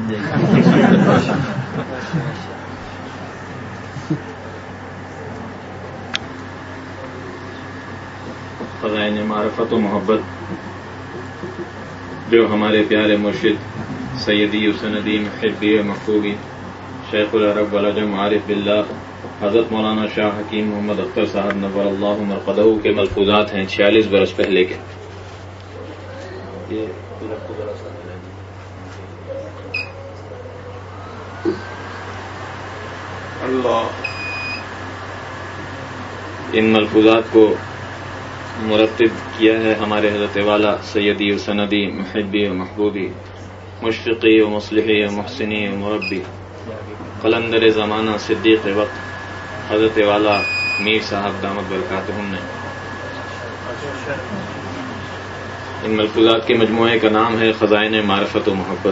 خزائن معرفت و محبت جو ہمارے پیارے مرشد سیدی و سندی محبی و محبوبی شیخ العرب والعجم عارف باللہ حضرت مولانا شاہ حکیم محمد اختر صاحب نور اللہ مرقدہ کے ملفوظات ہیں 46 برس پہلے کے. ان ملفوظات کو مرتب کیا ہے ہمارے حضرت والا سیدی و سندی محبی و محبوبی مشفقی و مصلحی و محسنی و مربی قلندر زمانہ صدیق وقت حضرت والا میر صاحب دامت برکاتہم نے. ان ملفوظات کے مجموعے کا نام ہے خزائن معرفت و محبت.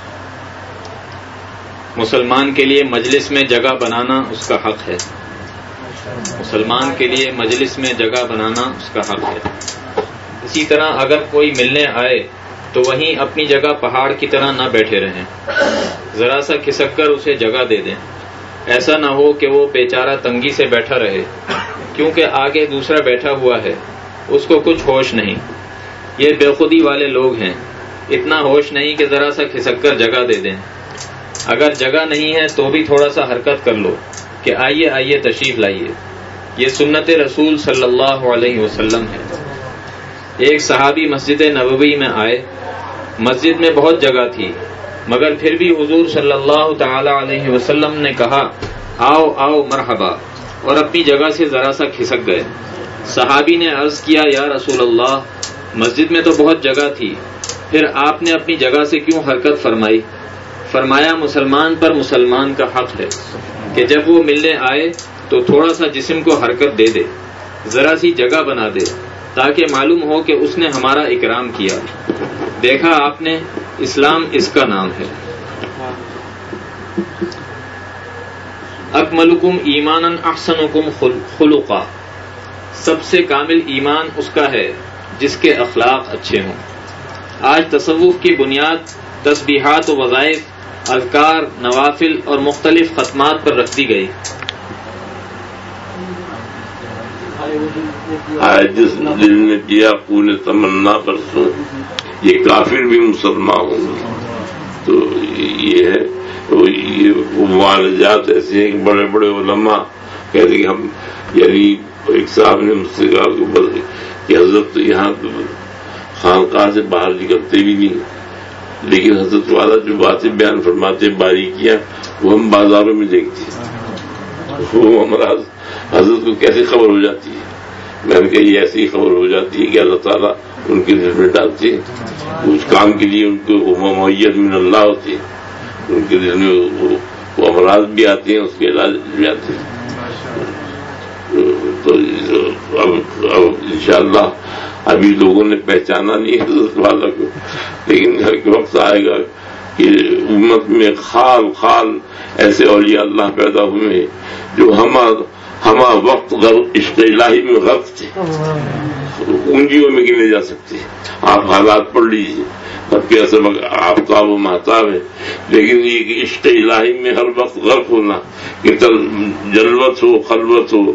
مسلمان کے لیے مجلس میں جگہ بنانا اس کا حق ہے. مسلمان کے لیے مجلس میں جگہ بنانا اس کا حق ہے. اسی طرح اگر کوئی ملنے آئے تو وہیں اپنی جگہ پہاڑ کی طرح نہ بیٹھے رہیں, ذرا سا کھسک کر اسے جگہ دے دیں. ایسا نہ ہو کہ وہ بیچارہ تنگی سے بیٹھا رہے کیونکہ آگے دوسرا بیٹھا ہوا ہے, اس کو کچھ ہوش نہیں. یہ بے خودی والے لوگ ہیں, اتنا ہوش نہیں کہ ذرا سا کھسک کر جگہ دے دیں. اگر جگہ نہیں ہے تو بھی تھوڑا سا حرکت کر لو کہ آئیے آئیے تشریف لائیے. یہ سنت رسول صلی اللہ علیہ وسلم ہے. ایک صحابی مسجد نبوی میں آئے. مسجد میں بہت جگہ تھی مگر پھر بھی حضور صلی اللہ تعالی علیہ وسلم نے کہا آؤ آؤ مرحبا, اور اپنی جگہ سے ذرا سا کھسک گئے. صحابی نے عرض کیا یا رسول اللہ, مسجد میں تو بہت جگہ تھی, پھر آپ نے اپنی جگہ سے کیوں حرکت فرمائی؟ فرمایا مسلمان پر مسلمان کا حق ہے کہ جب وہ ملنے آئے تو تھوڑا سا جسم کو حرکت دے دے, ذرا سی جگہ بنا دے تاکہ معلوم ہو کہ اس نے ہمارا اکرام کیا. دیکھا آپ نے, اسلام اس کا نام ہے. اکملکم ایمانا احسنکم خلقا, سب سے کامل ایمان اس کا ہے جس کے اخلاق اچھے ہوں. آج تصوف کی بنیاد تسبیحات و وظائف, اذکار, نوافل اور مختلف ختمات پر رکھ دی گئی. جس دل نے کیا پورے تمنا پر سو, یہ کافر بھی مسلمان ہوں. تو یہ ہے وہ معالجات ایسے ہیں کہ بڑے بڑے علماء کہتے کہ ہم, یعنی ایک صاحب نے مجھ سے کہا کہ حضرت تو یہاں خانقاہ سے باہر نکلتے بھی نہیں, لیکن حضرت والا جو باتیں بیان فرماتے باریکیاں وہ ہم بازاروں میں دیکھتے ہیں. وہ امراض حضرت کو کیسے خبر ہو جاتی ہے؟ میں نے کہا یہ ایسی خبر ہو جاتی ہے کہ اللہ تعالیٰ ان کے دل میں ڈالتے ہیں اس کام کے لیے, ان کو معیت من اللہ ہوتی ہے, ان کے دل میں وہ امراض بھی آتے ہیں, اس کے علاج بھی آتے ہیں. تو اب انشاءاللہ ابھی لوگوں نے پہچانا نہیں حضرت والا کو, لیکن ایک وقت آئے گا کہ امت میں خال خال ایسے اولیاء اللہ پیدا ہوئے جو ہما وقت عشق الہی میں غرق تھے, اونجیوں میں گنے جا سکتے. آپ حالات پڑھ لیجیے, سب کے اصل آفتاب و محتاب ہے, لیکن یہ عشق الہی میں ہر وقت غرق ہونا کہ جلوت ہو, خلوت ہو,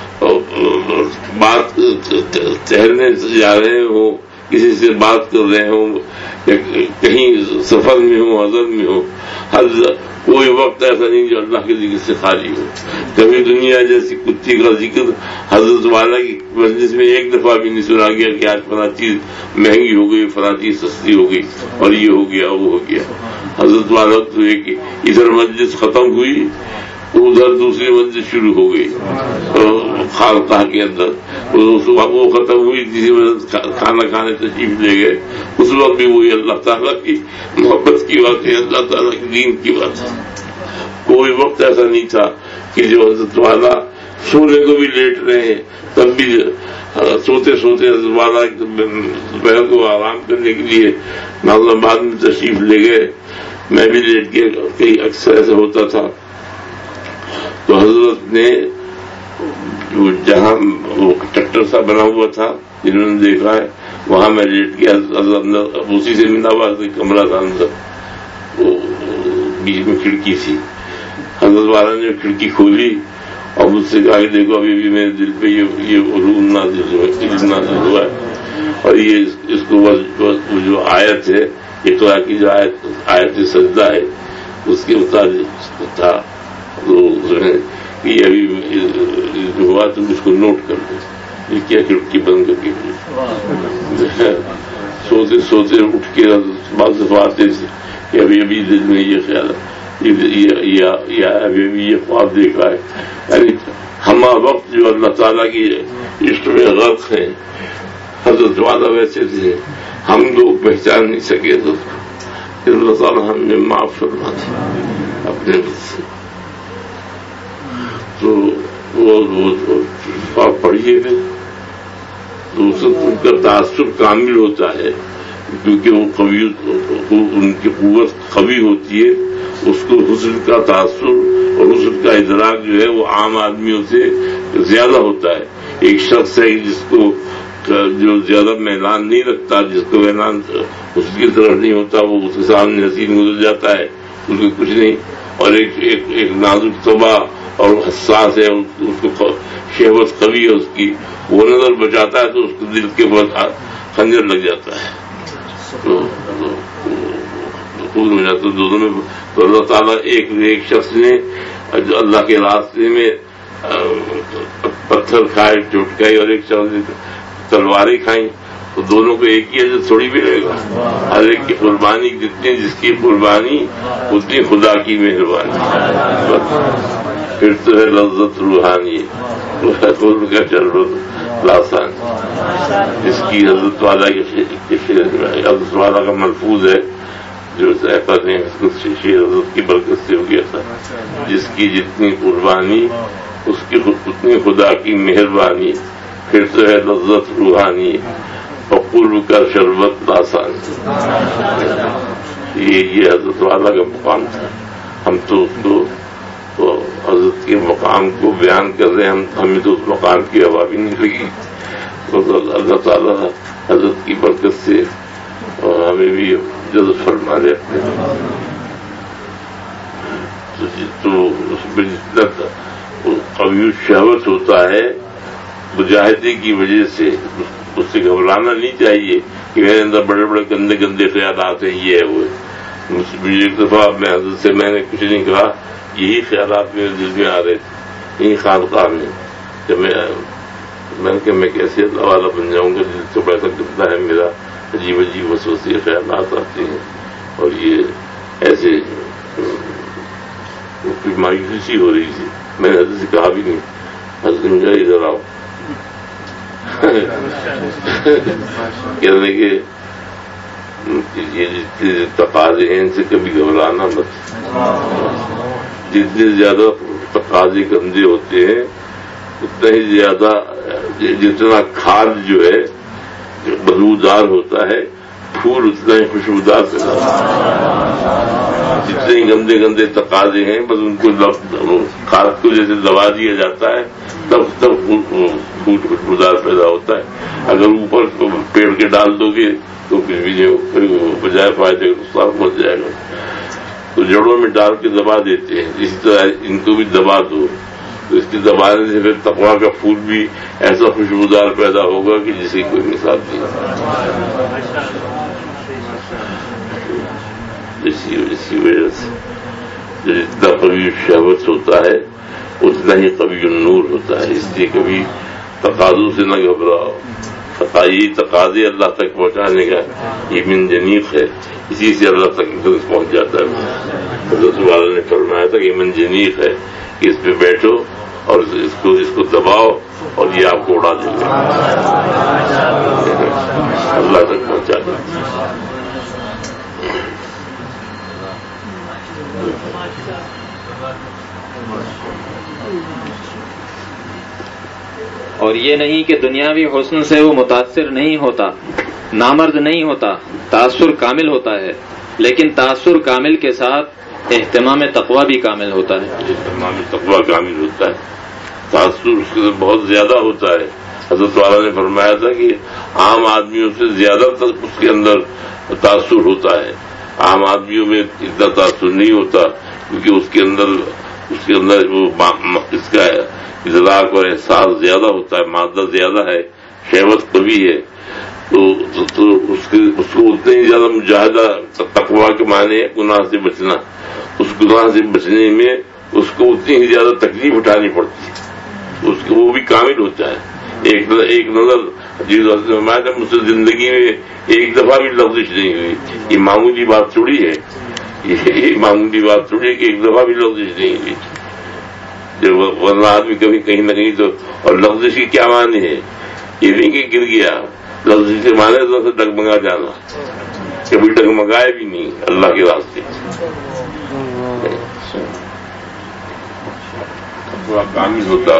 بات ٹہلنے جا رہے ہو, کسی سے بات کر رہے ہوں, کہیں سفر میں ہو, حضر میں ہو, ہر کوئی وقت ایسا نہیں جو اللہ کے ذکر سے خالی ہو. کبھی دنیا جیسی کتی کا ذکر حضرت والا کی مجلس میں ایک دفعہ بھی نہیں سنا گیا کہ آج فلاں چیز مہنگی ہو گئی, فلاں چیز سستی ہو گئی, اور یہ ہو گیا وہ ہو گیا. حضرت والا تو ایک ادھر مجلس ختم ہوئی ادھر دوسری منزل شروع ہو گئی خانقاہ کے اندر, وہ ختم ہوئی تیسری منزل کھانا کھانے تشریف لے گئے. اس وقت بھی وہی اللہ تعالیٰ کی محبت کی بات ہے, اللہ تعالیٰ کی دین کی بات ہے. کوئی وقت ایسا نہیں تھا کہ جو حضرت والا سونے کو بھی لیٹ رہے ہیں تب بھی سوتے سوتے حضرت والا دوپہر کو آرام کرنے کے لیے نازم آباد میں تشریف لے گئے. میں بھی لیٹ کے کئی اکثر ایسا ہوتا تھا. تو حضرت نے جہاں وہ ٹریکٹر سا بنا ہوا تھا جنہوں نے دیکھا ہے وہاں میں لیٹ گیا. حضرت اسی سے ملا ہوا کمرہ تھا اندر, بیچ میں کھڑکی تھی. حضرت والا نے کھڑکی کھولی اور مجھ سے کہا کہ دیکھو ابھی بھی میرے دل پہ یہ علوم نازل ہوا ہے اور یہ اس کو جو آیت ہے اقرا کی جو آیت سجدہ ہے اس کے مطابق تھا. یہ ابھی جو ہوا تم اس کو نوٹ کر دو. یہ کیا کھڑکی بند کر کے سوتے سوتے اٹھ کے بعض دفعہ آتے تھے کہ ابھی دل میں یہ خیال ہے ابھی یہ خواب دیکھا ہے. یعنی ہما وقت جو اللہ تعالیٰ کی عشق میں غرق ہے. حضرت والا ویسے تھے ہم لوگ پہچان نہیں سکے تو اللہ تعالیٰ ہم نے معاف فرما دیا اپنے سے. تو وہ پڑھیے گا تو اس ان کا تاثر کامل ہوتا ہے کیونکہ وہ ان کی قوت قوی ہوتی ہے. اس کو حسن کا تاثر اور حسن کا ادراک جو ہے وہ عام آدمیوں سے زیادہ ہوتا ہے. ایک شخص ہے جس کو جو زیادہ میلان نہیں رکھتا, جس کو میلان اس کی طرف نہیں ہوتا, وہ اس کے سامنے حسین گزر جاتا ہے, اس کو کچھ نہیں. اور ایک نازک طبع اور حساس ہے, اس کو شہوت قوی ہے اس کی, وہ نظر بچاتا ہے تو اس کے دل کے بعد خنجر لگ جاتا ہے ہو جاتا دونوں میں. تو اللہ تعالیٰ ایک شخص نے جو اللہ کے راستے میں پتھر کھائے چوٹکائی اور ایک شخص نے تلواریں کھائیں تو دونوں کو ایک ہی عزت تھوڑی ملے گا. ہر ایک کی قربانی جتنی جس کی قربانی اتنی خدا کی مہربانی. پھر تو ہے لذت روحانی کا شربت لاسان جس کی حضرت والا حضرت والا کا ملفوظ ہے جو صحت نے شیر حضرت کی برکت سے ہو گیا تھا. جس کی جتنی قربانی اس کی اتنی خدا کی مہربانی. پھر تو ہے لذت روحانی اور قرب کا شربت لاسان. یہ حضرت والا کا مقام تھا. ہم تو اس کو حضرت کے مقام کو بیان کر رہے ہیں, ہمیں تو اس مقام کی ہوا بھی نہیں لگی. اللہ تعالیٰ حضرت کی برکت سے اور ہمیں بھی جذب فرما دے. تو اس میں جتنا قوی شہوت ہوتا ہے مجاہدے کی وجہ سے اس سے گھبرانا نہیں چاہیے کہ میرے اندر بڑے بڑے گندے گندے خیالات ہیں, یہ ہے وہ. مجھے ایک دفعہ میں حضرت سے میں نے کچھ نہیں کہا, یہی خیالات میرے دل میں آ رہے تھے یہی خانقاہ میں. جب میں نے کہا میں کیسے اللہ والا بن جاؤں گا, دل تو ایسا گندا ہے میرا, عجیب عجیب وسوسے خیالات آتے ہیں اور یہ ایسے مایوسی ہو رہی تھی. میں نے حضرت سے کہا بھی نہیں. حضرت نے کہا ادھر آؤ, کہنے کے یہ جتنے تقاضے ہیں ان سے کبھی گھبرانا مت. جتنے زیادہ تقاضے گندے ہوتے ہیں اتنا ہی زیادہ جتنا کھاد جو ہے بدبودار ہوتا ہے پھول اتنا ہی خوشبودار پیدا ہوتا ہے. جتنے ہی گندے گندے تقاضے ہیں بس ان کو کھاد کو جیسے دبا دیا جاتا ہے تب پھول خوشبودار پیدا ہوتا ہے. اگر اوپر پیڑ کے ڈال دو گے تو کچھ بھی نہیں, بجائے فائدے نقصان پہنچ جائے گا. تو جڑوں میں ڈال کے دبا دیتے ہیں, اسی طرح ان کو بھی دبا دو تو اس کی دبانے سے پھر تقویٰ کا پھول بھی ایسا خوشبودار پیدا ہوگا کہ جسے کوئی مثال نہیں. اسی وجہ سے جو جتنا قوی شہوت ہوتا ہے اتنا ہی قوی النور ہوتا ہے. اس لیے کبھی تقاضوں سے نہ گھبراؤ. یہ تقاضے اللہ تک پہنچانے کا یہ من جنیق ہے, اسی سے اللہ تک پہنچ جاتا ہے. حضرت والا نے فرمایا تھا کہ من جنیق ہے کہ اس پہ بیٹھو اور اس کو دباؤ اور یہ آپ کو اڑا دے گا, اللہ تک پہنچا دے گا. اور یہ نہیں کہ دنیاوی حسن سے وہ متاثر نہیں ہوتا, نامرد نہیں ہوتا, تاثر کامل ہوتا ہے, لیکن تاثر کامل کے ساتھ اہتمام تقویٰ بھی کامل ہوتا ہے. اہتمام تقویٰ کامل ہوتا ہے, تاثر اس کے بہت زیادہ ہوتا ہے. حضرت والا نے فرمایا تھا کہ عام آدمیوں سے زیادہ تک اس کے اندر تاثر ہوتا ہے. عام آدمیوں میں اتنا تاثر نہیں ہوتا، کیونکہ اس کے اندر وہ اس کا ادراک اور احساس زیادہ ہوتا ہے، مادہ زیادہ ہے، شہوت قوی ہے، تو اس کو اتنے ہی زیادہ مجاہدہ تقویٰ کے معنی ہے گناہ سے بچنا، اس گناہ سے بچنے میں اس کو اتنی ہی زیادہ تکلیف اٹھانی پڑتی ہے، اس کو وہ بھی کامل ہوتا ہے۔ ایک نظر مجھ سے زندگی میں ایک دفعہ بھی لفظش نہیں ہوئی، یہ معمولی بات تھوڑی ہے، یہ معمولی بات تھوڑی ہے کہ ایک دفعہ بھی لفظش نہیں ہوئی، جب ورنہ آدمی کبھی کہیں نہ کہیں تو۔ اور لفظش کی کیا معنی ہے؟ یہ نہیں کہ گر گیا، لفظش کے معنی تو ڈگمگا جانا، کبھی ڈگمگائے بھی نہیں اللہ کے راستے، کامل ہوتا۔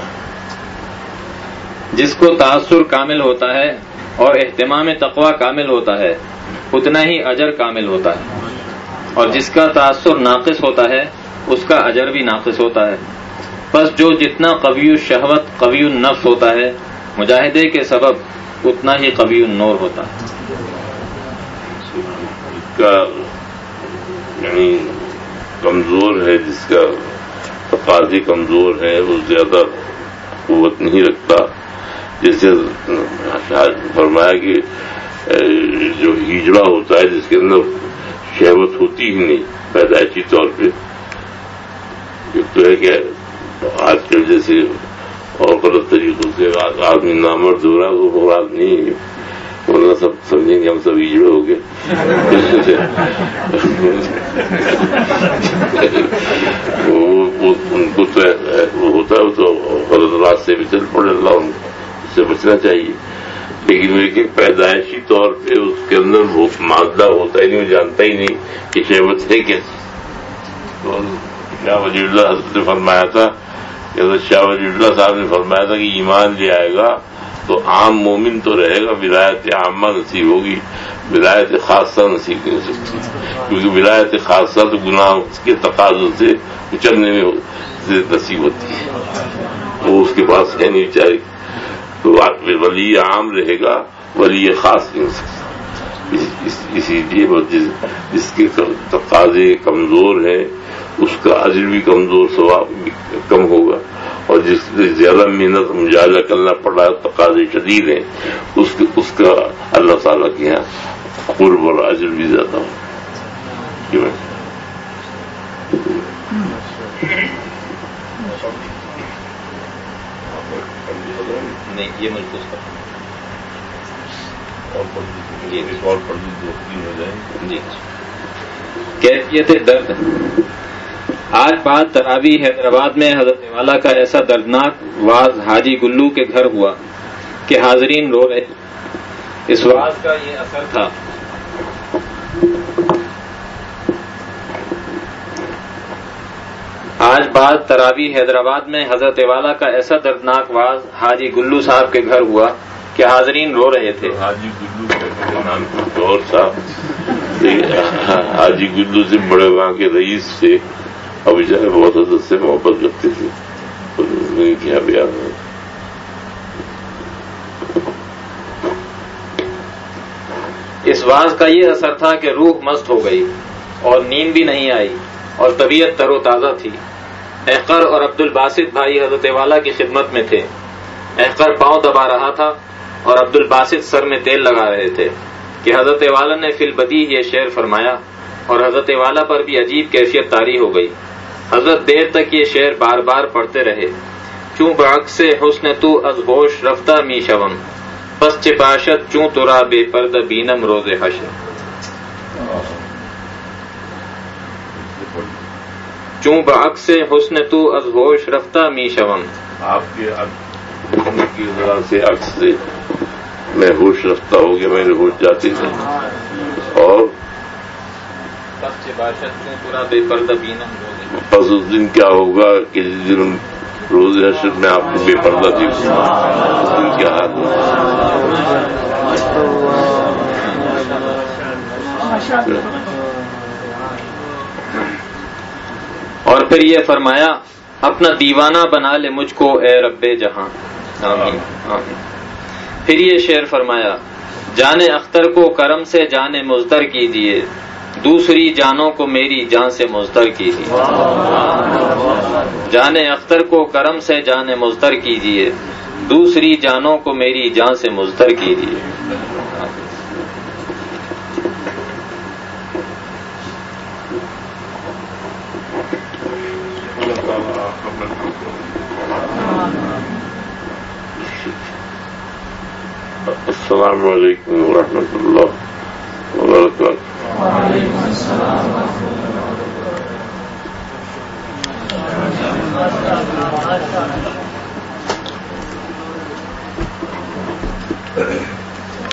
جس کو تاثر کامل ہوتا ہے اور اہتمام تقویٰ کامل ہوتا ہے اتنا ہی اجر کامل ہوتا ہے، اور جس کا تاثر ناقص ہوتا ہے اس کا اجر بھی ناقص ہوتا ہے۔ بس جو جتنا قوی الشہوت قوی النفس ہوتا ہے مجاہدے کے سبب اتنا ہی قوی النور ہوتا ہے۔ کا یعنی کمزور ہے، جس کا تقاضی کمزور ہے، وہ زیادہ قوت نہیں رکھتا۔ جیسے فرمایا کہ جو ہجڑا ہوتا ہے جس کے اندر شہوت ہوتی ہی نہیں پیدائشی طور پہ، ایک تو ہے کہ آج کل جیسے اور غلط طریقوں سے آدمی نامرد ہو رہا ہے، وہ مراد نہیں ہے، ورنہ سب سمجھیں گے ہم سب ہجڑے ہو گئے۔ ان کو تو وہ ہوتا ہے، تو غلط راستے پہ چل پڑے، اللہ ان سے بچنا چاہیے۔ لیکن پیدائشی طور پہ اس کے اندر وہ مادہ ہوتا ہی نہیں، وہ جانتا ہی نہیں کہ شہوت ہے کیسے۔ تو شاہ ولی اللہ حضرت نے فرمایا تھا کہ حضرت شاہ ولی اللہ صاحب نے فرمایا تھا کہ ایمان لے آئے گا تو عام مومن تو رہے گا، ولایت عامہ نصیب ہوگی، ولایت خاصہ نصیب نہیں ہو سکتی، کیونکہ ولایت خاصہ تو گناہ کے تقاضوں سے کچلنے میں نصیب ہوتی ہے، وہ اس کے پاس ہے نہیں بیچارے۔ تو ولی عام رہے گا، ولی خاص نہیں ہو سکتا۔ اسی لیے جس کے تقاضے کمزور ہیں اس کا اجر بھی کمزور، ثواب بھی کم ہوگا، اور جس سے زیادہ محنت مجاہدہ کرنا پڑ رہا ہے، تقاضے شدید ہیں، اس کا اللہ تعالیٰ کے یہاں قرب اور اجر بھی زیادہ ہو۔ نہیں یہ مجبور جی کیفیت درد۔ آج بعد تراویح حیدرآباد میں حضرت والا کا ایسا دردناک واز حاجی گلو کے گھر ہوا کہ حاضرین رو رہے۔ اس واز کا یہ اثر تھا آج بعد تراویح حیدرآباد میں حضرت والا کا ایسا دردناک واز حاجی گلو صاحب کے گھر ہوا کہ حاضرین رو رہے تھے۔ حاجی گلو کا نام کچھ اور صاحب، حاجی گلو سے بڑے وہاں کے رئیس تھے، اب بیچارے بہت حضرت سے محبت کرتے تھے، کیا بیان ہے۔ اس واز کا یہ اثر تھا کہ روح مست ہو گئی اور نیند بھی نہیں آئی اور طبیعت تر و تازہ تھی۔ احقر اور عبد الباسط بھائی حضرت والا کی خدمت میں تھے۔ احقر پاؤں دبا رہا تھا اور عبد الباسط سر میں تیل لگا رہے تھے کہ حضرت والا نے فی البدیہہ یہ شعر فرمایا، اور حضرت والا پر بھی عجیب کیفیت طاری ہو گئی۔ حضرت دیر تک یہ شعر بار بار پڑھتے رہے۔ چوں بعکس حسن تو از ہوش رفتہ می شوم، پس چه باشد چوں ترا بے پردہ بینم روز حشر۔ چوں بعکس حسن تو از ہوش رفتہ می شوم، آپ کی ذرا سے عکس سے میں ہوش رفتہ ہو گیا، میرے ہوش جاتے تھے، اور پس چه باشد چوں ترا بے پردہ بینم روز حشر۔ بس اس دن کیا ہوگا کہ جس دن روز حشر میں آپ کو بے پردہ تھی، اس دن کیا حال اور پھر یہ فرمایا، اپنا دیوانہ بنا لے مجھ کو اے رب جہاں، آمین آمین۔ پھر یہ شعر فرمایا، جان اختر کو کرم سے جان مزدر کیجیے، دوسری جانوں کو میری جان سے مضطر کیجیے. جان اختر کو کرم سے جان مضطر کیجیے، دوسری جانوں کو میری جان سے مضطر کیجیے. السلام علیکم ورحمۃ اللہ وبرکاتہ.